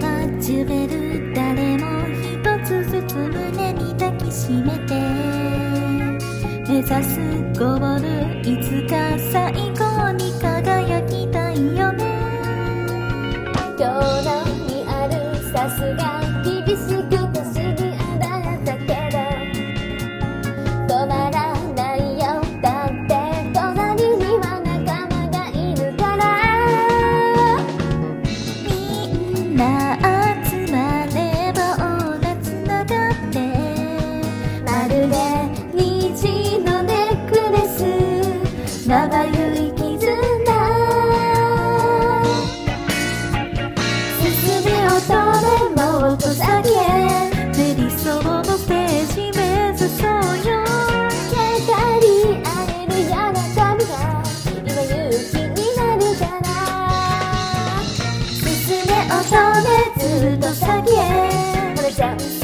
始める。誰も一つずつ胸に抱きしめて目指すゴール、いつか最高に輝きたいよね。 今日にあるさすが厳しくてシビアだけど止まらないよ。だって隣には仲間がいるから。 みんな集まればオーラつながってまるで虹のネックレス、まばゆい絆。進めよとでもっと先へ、 理想のステージ目指そうよ。 語り合える喜びが今勇気になるから。進めよとねずっと先へ、これじゃ